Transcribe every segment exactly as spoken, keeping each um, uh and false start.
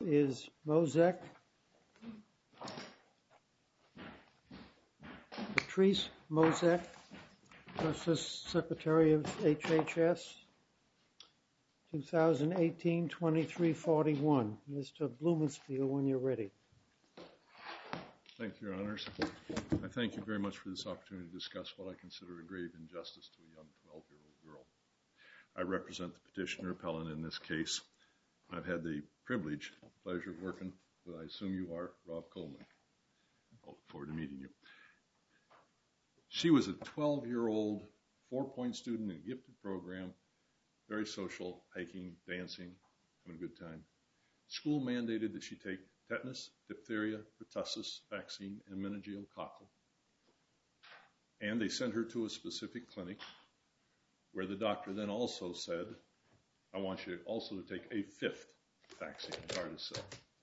is Mozek. Patrice Mozek versus Secretary of H H S, twenty eighteen twenty-three forty-one. Mister Blumenspiel, when you're ready. Thank you, Your Honors. I thank you very much for this opportunity to discuss what I consider a grave injustice to a young twelve-year-old girl. I represent the petitioner appellant in this case. I've had the privilege, pleasure of working with, I assume you are, Rob Coleman. I look forward to meeting you. She was a twelve-year-old, four-point student in a gifted program, very social, hiking, dancing, having a good time. School mandated that she take tetanus, diphtheria, pertussis vaccine, and meningococcal. And they sent her to a specific clinic where the doctor then also said, I want you also to take a fifth vaccine, Gardasil.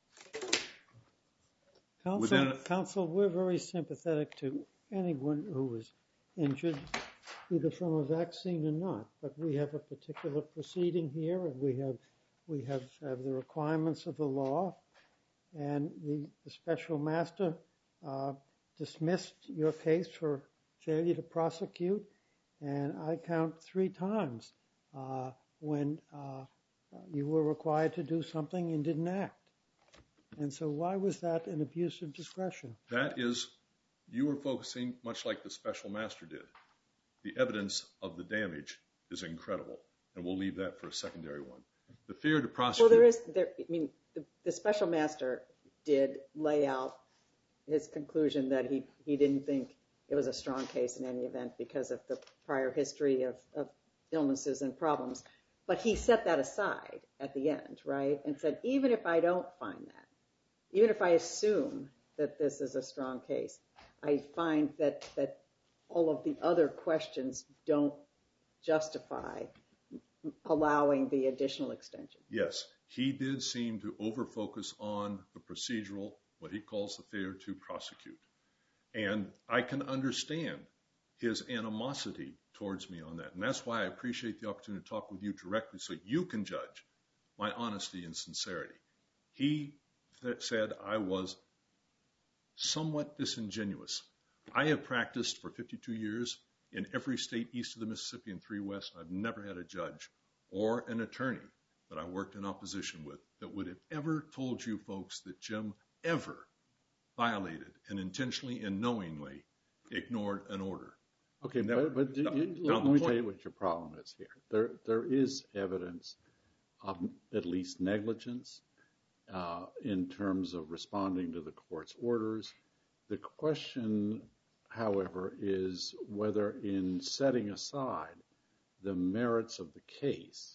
Counsel, a, Counsel, we're very sympathetic to anyone who was injured, either from a vaccine or not. But we have a particular proceeding here, and we have we have, have the requirements of the law. And the, the special master uh, dismissed your case for failure to prosecute, and I count three times uh, when uh, you were required to do something and didn't act. And so why was that an abuse of discretion? That is, you were focusing much like the special master did. The evidence of the damage is incredible, and we'll leave that for a secondary one. The fear to prosecute... Well, there is, there, I mean, the, the special master did lay out his conclusion that he, he didn't think it was a strong case in any event because of the prior history of, of illnesses and problems. But he set that aside at the end, right, and said, even if I don't find that, even if I assume that this is a strong case, I find that, that all of the other questions don't justify allowing the additional extension. Yes, he did seem to over-focus on the procedural, what he calls the failure to prosecute. And I can understand his animosity towards me on that. And that's why I appreciate the opportunity to talk with you directly so you can judge my honesty and sincerity. He th- said I was somewhat disingenuous. I have practiced for fifty-two years in every state east of the Mississippi and three west. I've never had a judge or an attorney that I worked in opposition with that would have ever told you folks that Jim ever violated and intentionally and knowingly ignored an order. Okay, never, but, but no, you, now let the me point, tell you what your problem is here. There, there is evidence of at least negligence uh, in terms of responding to the court's orders. The question, however, is whether in setting aside the merits of the case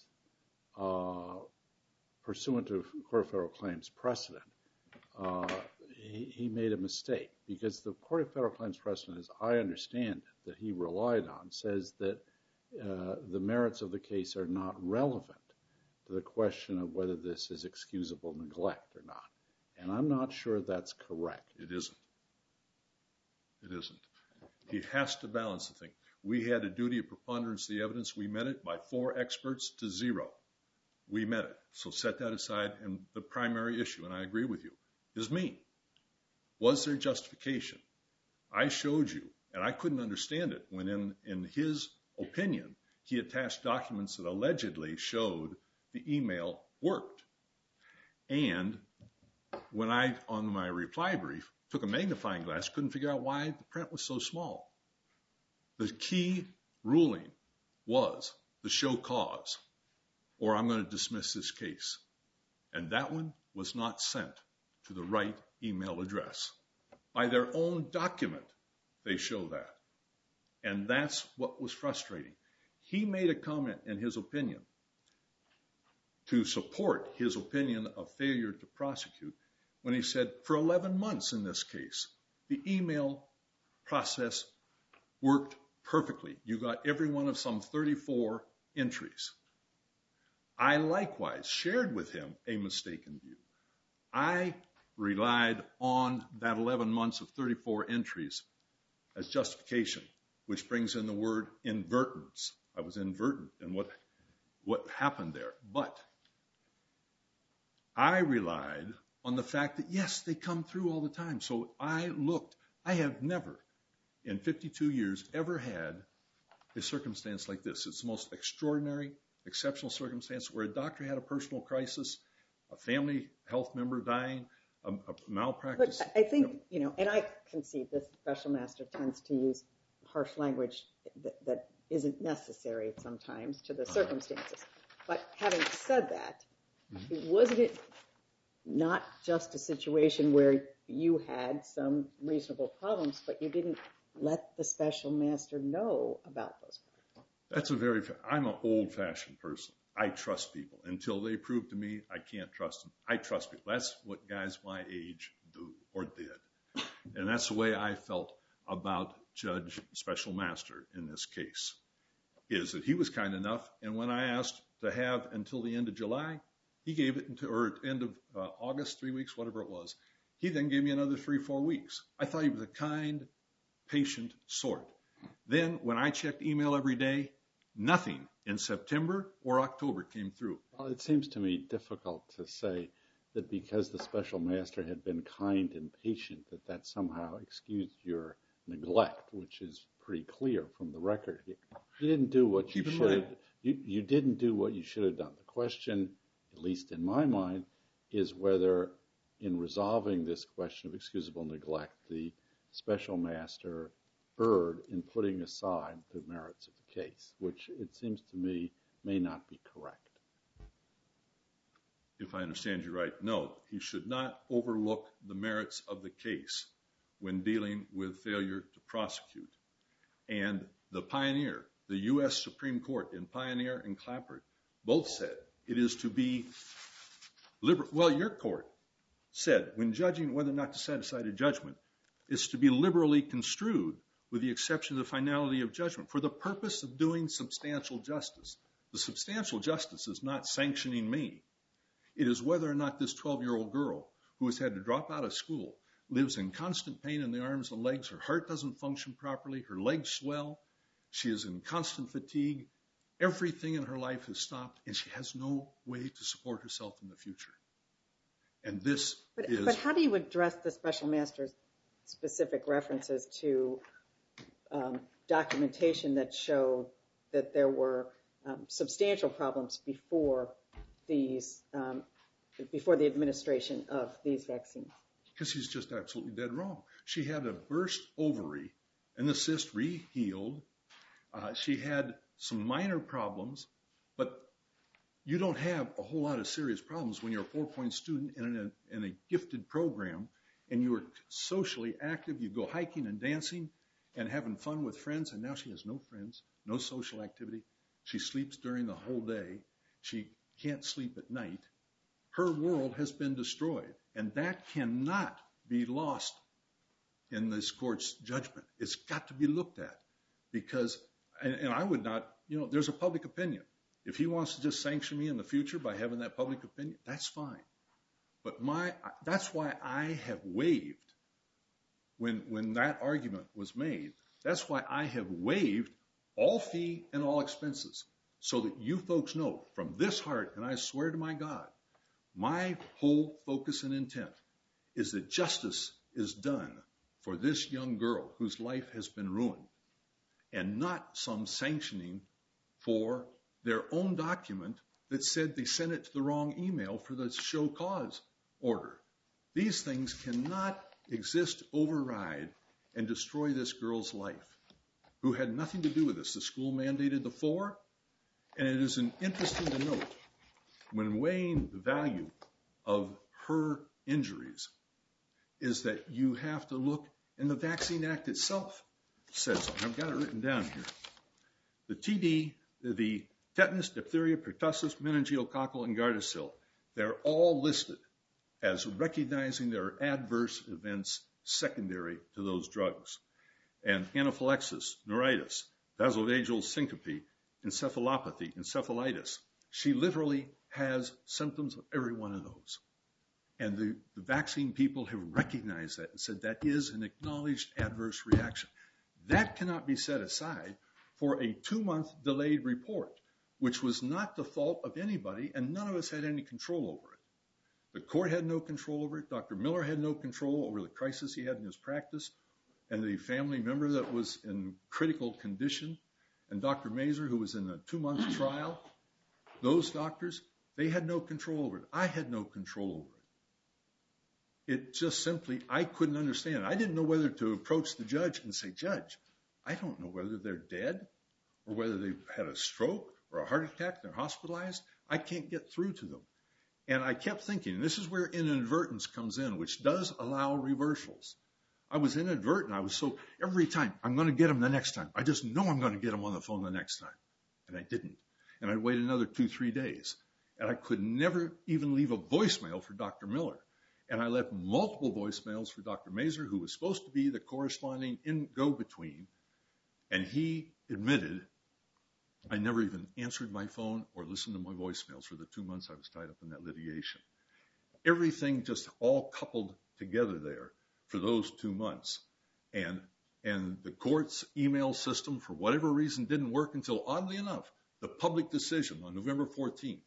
uh, pursuant to Court of Federal Claims precedent, uh, he, he made a mistake because the Court of Federal Claims precedent, as I understand it, that he relied on, says that uh, the merits of the case are not relevant to the question of whether this is excusable neglect or not. And I'm not sure that's correct. It isn't. It isn't. He has to balance the thing. We had a duty of preponderance of the evidence. We met it by four experts to zero. We met it. So set that aside. And the primary issue, and I agree with you, is me. Was there justification? I showed you, and I couldn't understand it, when in, in his opinion, he attached documents that allegedly showed the email worked. And when I, on my reply brief, took a magnifying glass, couldn't figure out why the print was so small. The key ruling was the show cause, or I'm going to dismiss this case. And that one was not sent to the right email address. By their own document, they show that. And that's what was frustrating. He made a comment in his opinion to support his opinion of failure to prosecute when he said, for eleven months in this case, the email process worked perfectly. You got every one of some thirty-four entries. I likewise shared with him a mistaken view. I relied on that eleven months of thirty-four entries as justification, which brings in the word inadvertence. I was inadvertent in what, what happened there. But I relied on the fact that, yes, they come through all the time. So I looked. I have never, in fifty-two years, ever had a circumstance like this. It's the most extraordinary, exceptional circumstance where a doctor had a personal crisis, a family health member dying, a, a malpractice. But I think, you know, and I concede this special master tends to use harsh language that, that isn't necessary sometimes to the uh-huh. circumstances. But having said that, mm-hmm. wasn't it not just a situation where you had some reasonable problems, but you didn't let the special master know about those problems? That's a very, I'm an old-fashioned person. I trust people. Until they prove to me I can't trust them, I trust people. That's what guys my age do or did. And that's the way I felt about Judge Special Master in this case, is that he was kind enough, and when I asked to have until the end of July, he gave it until, or end of uh, August, three weeks, whatever it was. He then gave me another three, four weeks. I thought he was a kind, patient sort. Then when I checked email every day, nothing in September or October came through. Well, it seems to me difficult to say that because the special master had been kind and patient, that that somehow excused your neglect, which is pretty clear from the record here. You didn't do what you should have. You, you didn't do what you should have done. The question, at least in my mind, is whether in resolving this question of excusable neglect, the special master erred in putting aside the merits of the case, which it seems to me may not be correct. If I understand you right, no, he should not overlook the merits of the case when dealing with failure to prosecute. And the Pioneer, the U S Supreme Court in Pioneer and Clapper, both said it is to be liberal. Well, your court said when judging whether or not to set aside a judgment, it's to be liberally construed with the exception of the finality of judgment for the purpose of doing substantial justice. The substantial justice is not sanctioning me. It is whether or not this twelve-year-old girl who has had to drop out of school lives in constant pain in the arms and legs. Her heart doesn't function properly. Her legs swell. She is in constant fatigue. Everything in her life has stopped, and she has no way to support herself in the future. And this but, is... But how do you address the special master's specific references to um, documentation that showed that there were um, substantial problems before these, um, before the administration of these vaccines? Because he's just absolutely dead wrong. She had a burst ovary, and the cyst re-healed. Uh, she had some minor problems, but you don't have a whole lot of serious problems when you're a four-point student in a, in a gifted program, and you are socially active. You go hiking and dancing and having fun with friends, and now she has no friends, no social activity. She sleeps during the whole day. She can't sleep at night. Her world has been destroyed, and that cannot be lost in this court's judgment. It's got to be looked at because, and, and I would not, you know, there's a public opinion. If he wants to just sanction me in the future by having that public opinion, that's fine. But my, that's why I have waived, when, when that argument was made, that's why I have waived all fee and all expenses so that you folks know from this heart, and I swear to my God, my whole focus and intent is that justice is done for this young girl whose life has been ruined and not some sanctioning for their own document that said they sent it to the wrong email for the show cause order. These things cannot exist, override, and destroy this girl's life, who had nothing to do with this. The school mandated the four, and it is an interesting to note, when weighing the value of her injuries, is that you have to look, and the Vaccine Act itself says, and I've got it written down here, the T D, the tetanus, diphtheria, pertussis, meningococcal, and Gardasil, they're all listed as recognizing their adverse events secondary to those drugs. And anaphylaxis, neuritis, vasovagal syncope, encephalopathy, encephalitis. She literally has symptoms of every one of those. And the, the vaccine people have recognized that and said that is an acknowledged adverse reaction. That cannot be set aside for a two-month delayed report, which was not the fault of anybody, and none of us had any control over it. The court had no control over it. Doctor Miller had no control over the crisis he had in his practice, and the family member that was in critical condition, and Doctor Mazur, who was in a two-month trial. Those doctors, they had no control over it. I had no control over it. It just simply, I couldn't understand. I didn't know whether to approach the judge and say, Judge, I don't know whether they're dead or whether they've had a stroke or a heart attack, they're hospitalized. I can't get through to them. And I kept thinking, and this is where inadvertence comes in, which does allow reversals. I was inadvertent. I was so, every time, I'm going to get them the next time. I just know I'm going to get them on the phone the next time. And I didn't. And I'd wait another two, three days. And I could never even leave a voicemail for Doctor Miller. And I left multiple voicemails for Doctor Mazur, who was supposed to be the corresponding in go-between. And he admitted I never even answered my phone or listened to my voicemails for the two months I was tied up in that litigation. Everything just all coupled together there for those two months. And, and the court's email system, for whatever reason, didn't work until, oddly enough, the public decision on November fourteenth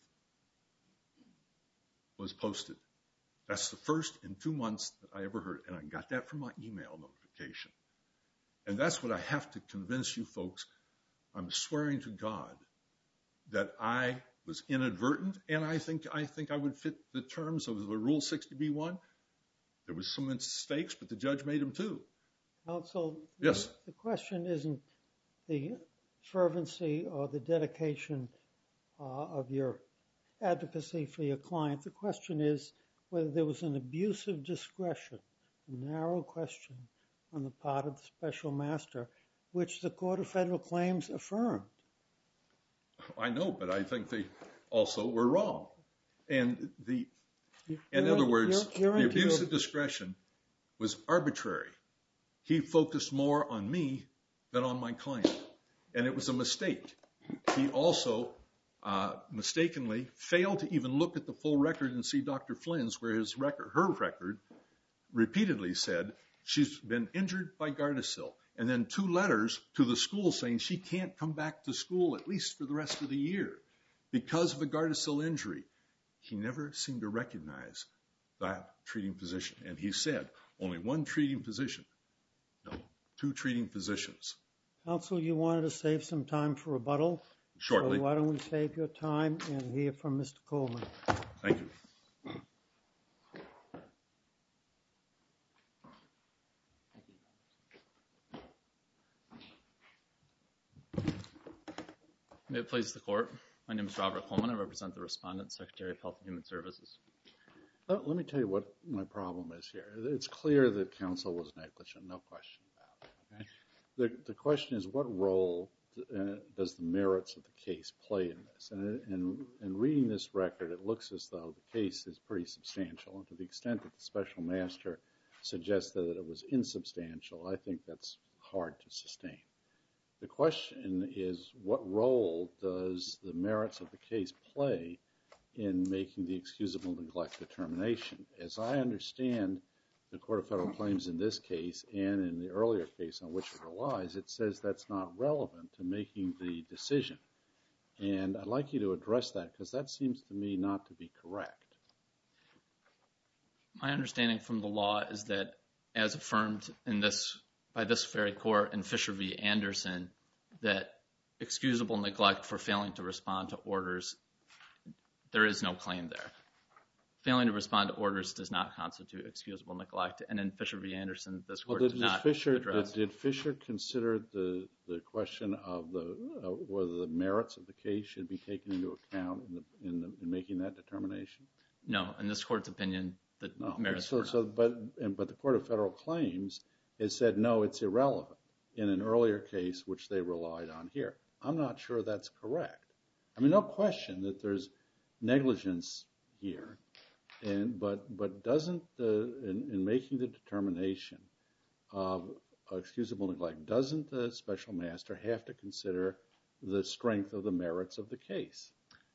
was posted. That's the first in two months that I ever heard. And I got that from my email notification. And that's what I have to convince you folks. I'm swearing to God that I was inadvertent, and I think I think I would fit the terms of the Rule sixty B one. There was some mistakes, but the judge made them too. Counsel, yes. The, the question isn't the fervency or the dedication uh, of your advocacy for your client. The question is whether there was an abuse of discretion, a narrow question on the part of the special master, which the Court of Federal Claims affirmed. I know, but I think they also were wrong. And the, you're in other in, words, you're, you're the abuse your... of discretion was arbitrary. He focused more on me than on my client. And it was a mistake. He also uh, mistakenly failed to even look at the full record and see Doctor Flynn's, where his record, her record repeatedly said she's been injured by Gardasil. And then two letters to the school saying she can't come back to school at least for the rest of the year because of a Gardasil injury. He never seemed to recognize that treating physician. And he said, only one treating physician. No, two treating physicians. Counsel, you wanted to save some time for rebuttal? Shortly. So why don't we save your time and hear from Mister Coleman. Thank you. May it please the Court. My name is Robert Coleman. I represent the Respondent, Secretary of Health and Human Services. Let me tell you what my problem is here. It's clear that counsel was negligent, no question about it. Okay? The, the question is, what role uh, does the merits of the case play in this? And in, in reading this record, it looks as though the case is pretty substantial. And to the extent that the special master suggested that it was insubstantial, I think that's hard to sustain. The question is, what role does the merits of the case play in making the excusable neglect determination? As I understand the Court of Federal Claims in this case and in the earlier case on which it relies, it says that's not relevant to making the decision. And I'd like you to address that because that seems to me not to be correct. My understanding from the law is that, as affirmed in this by this very court in Fisher v. Anderson, that excusable neglect for failing to respond to orders, there is no claim there. Failing to respond to orders does not constitute excusable neglect. And in Fisher v. Anderson, this court well, did, did not Fisher, address. Did, did Fisher consider the, the question of the uh, whether the merits of the case should be taken into account in, the, in, the, in making that determination? No, in this court's opinion, the no. merits so, were so, not. But, and, but the Court of Federal Claims has said, no, it's irrelevant in an earlier case which they relied on here. I'm not sure that's correct. I mean, no question that there's negligence here, and but but doesn't the in, in making the determination of excusable neglect, doesn't the special master have to consider the strength of the merits of the case?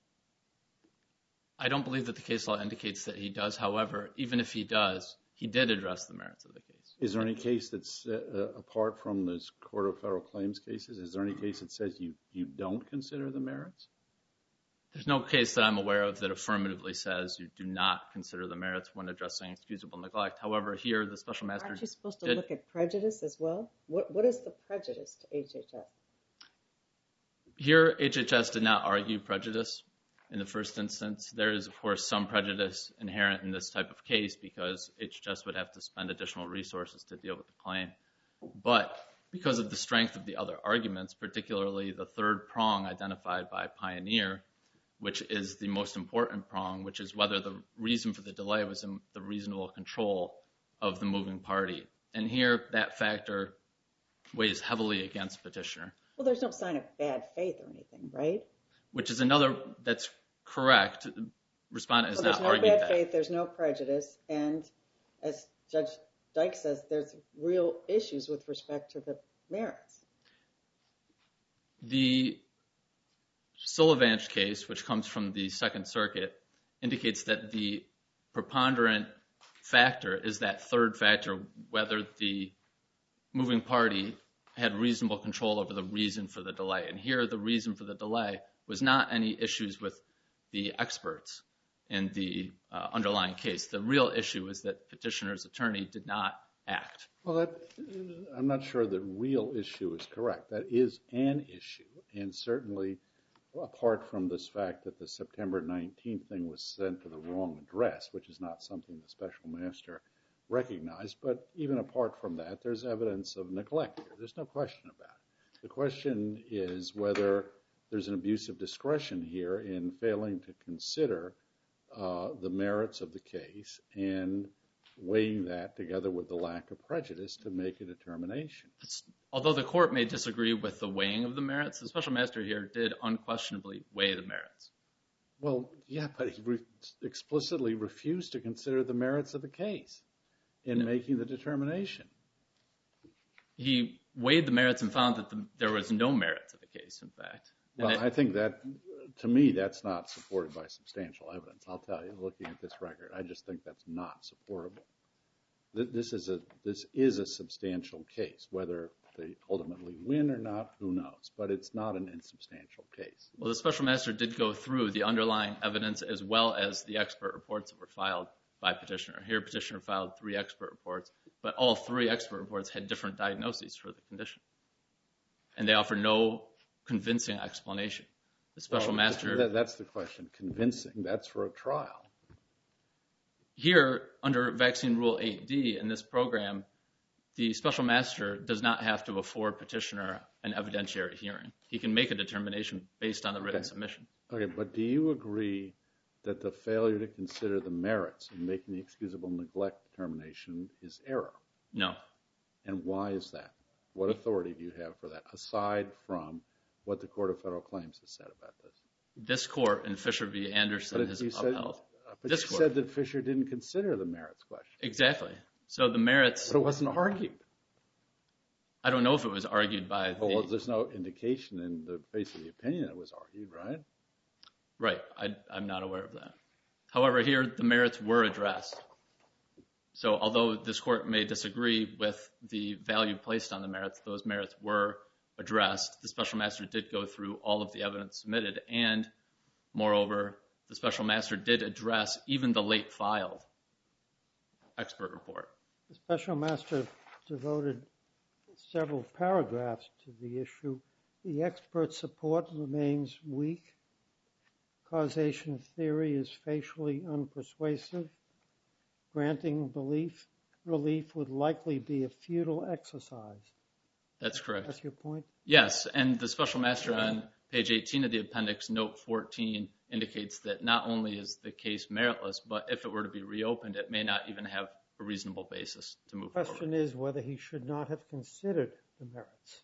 I don't believe that the case law indicates that he does. However, even if he does, he did address the merits of the case. Is there any case that's uh, apart from this Court of Federal Claims cases? Is there any case that says you, you don't consider the merits? There's no case that I'm aware of that affirmatively says you do not consider the merits when addressing excusable neglect. However, here the special master... Aren't you supposed to did, look at prejudice as well? What What is the prejudice to H H S? Here, H H S did not argue prejudice in the first instance. There is, of course, some prejudice inherent in this type of case because H H S would have to spend additional resources to deal with the claim. But because of the strength of the other arguments, particularly the third prong identified by Pioneer, which is the most important prong, which is whether the reason for the delay was in the reasonable control of the moving party. And here, that factor weighs heavily against petitioner. Well, there's no sign of bad faith or anything, right? Which is another, that's correct. Respondent has well, not no argued that. There's no bad faith, there's no prejudice, and as Judge Dyke says, there's real issues with respect to the merits. The Sullivanch case, which comes from the Second Circuit, indicates that the preponderant factor is that third factor, whether the moving party had reasonable control over the reason for the delay. And here, the reason for the delay was not any issues with the experts in the uh, underlying case. The real issue is that petitioner's attorney did not act. Well, that, I'm not sure the real issue is correct. That is an issue, and certainly apart from this fact that the September nineteenth thing was sent to the wrong address, which is not something the special master recognized, but even apart from that, there's evidence of neglect here. There's no question about it. The question is whether there's an abuse of discretion here in failing to consider uh, the merits of the case and weighing that together with the lack of prejudice to make a determination. Although the court may disagree with the weighing of the merits, the special master here did unquestionably weigh the merits. Well, yeah, but he re- explicitly refused to consider the merits of the case in no. making the determination. He weighed the merits and found that the, there was no merit to the case, in fact. Well, it, I think that, to me, that's not supported by substantial evidence. I'll tell you, looking at this record, I just think that's not supportable. This is a this is a substantial case. Whether they ultimately win or not, who knows? But it's not an insubstantial case. Well, the special master did go through the underlying evidence as well as the expert reports that were filed by petitioner. Here, petitioner filed three expert reports, but all three expert reports had different diagnoses for the condition. And they offer no convincing explanation. The special well, master... That, that's the question. Convincing, that's for a trial. Here, under Vaccine Rule eight D in this program, the special master does not have to afford petitioner an evidentiary hearing. He can make a determination based on the written okay. submission. Okay, but do you agree that the failure to consider the merits in making the excusable neglect determination is error? No. And why is that? What authority do you have for that, aside from what the Court of Federal Claims has said about this? This court in Fisher v. Anderson has upheld. But this you court. said that Fisher didn't consider the merits question. Exactly. So the merits... But it wasn't argued. I don't know if it was argued by the... Well, there's no indication in the face of the opinion it was argued, right? Right. I, I'm not aware of that. However, here the merits were addressed. So although this court may disagree with the value placed on the merits, those merits were addressed. The special master did go through all of the evidence submitted, and moreover, the special master did address even the late filed expert report. The special master devoted several paragraphs to the issue. The expert support remains weak. Causation theory is facially unpersuasive. Granting belief relief would likely be a futile exercise. That's correct. That's your point? Yes, and the special master on page eighteen of the appendix, note fourteen, indicates that not only is the case meritless, but if it were to be reopened, it may not even have a reasonable basis to move forward. The question is whether he should not have considered the merits.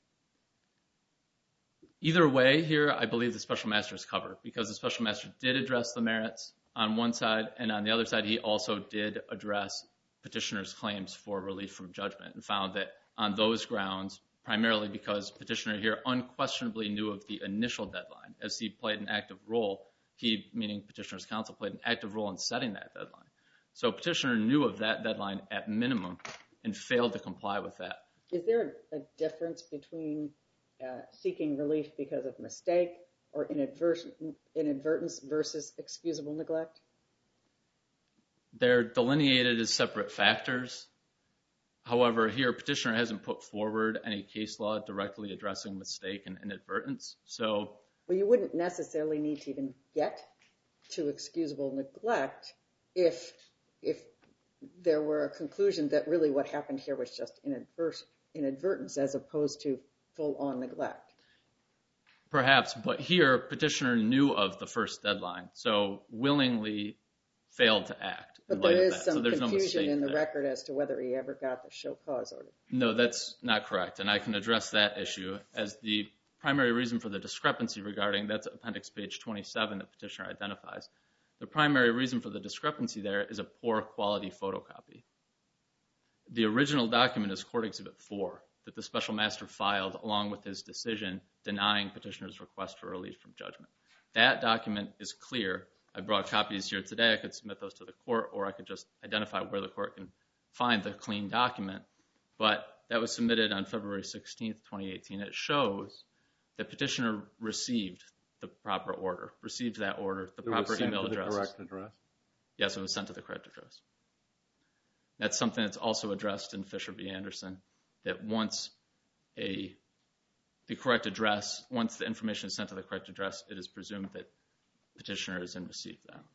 Either way here, I believe the special master is covered because the special master did address the merits on one side, and on the other side, he also did address petitioner's claims for relief from judgment and found that on those grounds, primarily because petitioner here unquestionably knew of the initial deadline, as he played an active role, he, meaning petitioner's counsel, played an active role in setting that deadline. So petitioner knew of that deadline at minimum and failed to comply with that. Is there a difference between uh, seeking relief because of mistake or inadvertent, inadvertence versus excusable neglect? They're delineated as separate factors. However, here, petitioner hasn't put forward any case law directly addressing mistake and inadvertence. So, well, you wouldn't necessarily need to even get to excusable neglect if if there were a conclusion that really what happened here was just inadvert- inadvertence as opposed to full-on neglect. Perhaps, but here, petitioner knew of the first deadline, so willingly failed to act. But there is that. some so confusion no in the there. record as to whether he ever got the show cause order. No, that's not correct, and I can address that issue as the primary reason for the discrepancy regarding, that's appendix page twenty-seven that petitioner identifies. The primary reason for the discrepancy there is a poor quality photocopy. The original document is Court Exhibit four that the special master filed along with his decision denying petitioner's request for relief from judgment. That document is clear. I brought copies here today. I could submit those to the court, or I could just identify where the court can find the clean document. But that was submitted on February sixteenth, twenty eighteen. It shows that petitioner received the proper order, received that order, the It proper was sent email to the address. correct address? Yes, it was sent to the correct address. That's something that's also addressed in Fisher v. Anderson, that once a the correct address, once the information is sent to the correct address, it is presumed that petitioner is in receipt of that.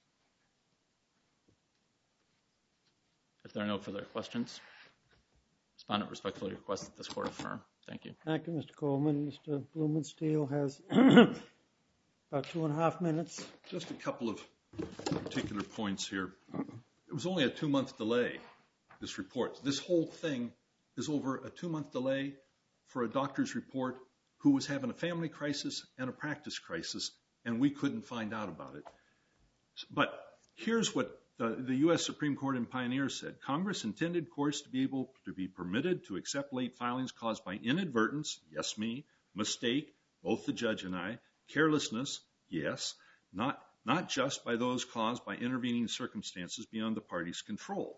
If there are no further questions, respondent respectfully requests that this court affirm. Thank you. Thank you, Mister Coleman. Mister Blumenstiel has about two and a half minutes. Just a couple of particular points here. It was only a two-month delay, this report. This whole thing is over a two-month delay for a doctor's report who was having a family crisis and a practice crisis, and we couldn't find out about it. But here's what the, the U S Supreme Court in Pioneer said. Congress intended courts to be able to be permitted to accept late filings caused by inadvertence, yes, me, mistake, both the judge and I, carelessness, yes, not, not just by those caused by intervening circumstances beyond the party's control.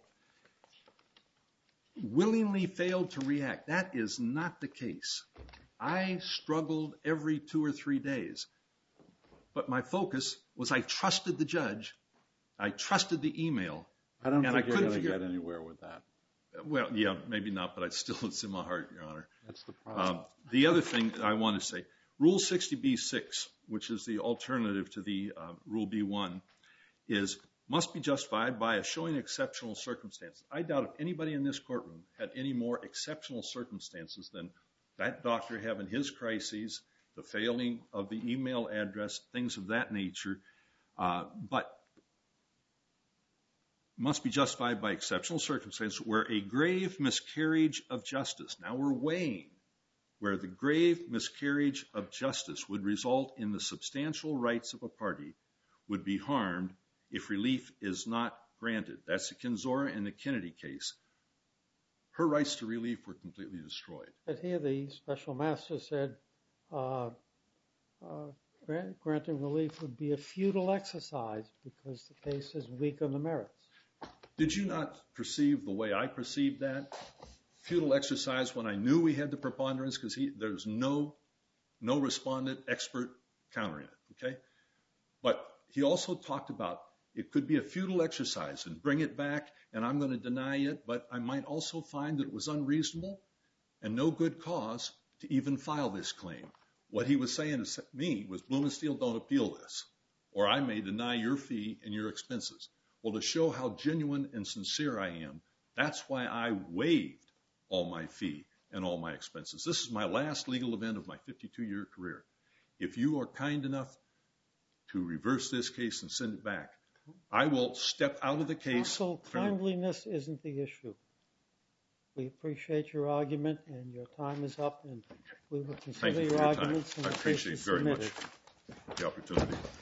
Willingly failed to react. That is not the case. I struggled every two or three days. But my focus was I trusted the judge. I trusted the email. I don't and think I you're couldn't going to figure... get anywhere with that. Well, yeah, maybe not, but I still, it's in my heart, Your Honor. That's the problem. Um, the other thing I want to say, Rule sixty B six, which is the alternative to the uh, Rule B one, is must be justified by a showing exceptional circumstances. I doubt if anybody in this courtroom had any more exceptional circumstances than that doctor having his crises, the failing of the email address, things of that nature, uh, but must be justified by exceptional circumstances where a grave miscarriage of justice. Now we're weighing where the grave miscarriage of justice would result in the substantial rights of a party would be harmed if relief is not granted. That's the Kinzora and the Kennedy case. Her rights to relief were completely destroyed. But here the special master said uh, uh, grant, granting relief would be a futile exercise because the case is weak on the merits. Did you not perceive the way I perceived that? Futile exercise when I knew we had the preponderance because there's no, no respondent expert countering it, okay? But he also talked about it could be a futile exercise and bring it back and I'm going to deny it, but I might also find that it was unreasonable and no good cause to even file this claim. What he was saying to me was, Blumenstiel, don't appeal this, or I may deny your fee and your expenses. Well, to show how genuine and sincere I am, that's why I waived all my fee and all my expenses. This is my last legal event of my fifty-two-year career. If you are kind enough to reverse this case and send it back, I will step out of the case. Counsel, kindliness isn't the issue. We appreciate your argument, and your time is up, and we will consider Thank you for your your time. arguments and I the case appreciate is very submitted. much the opportunity.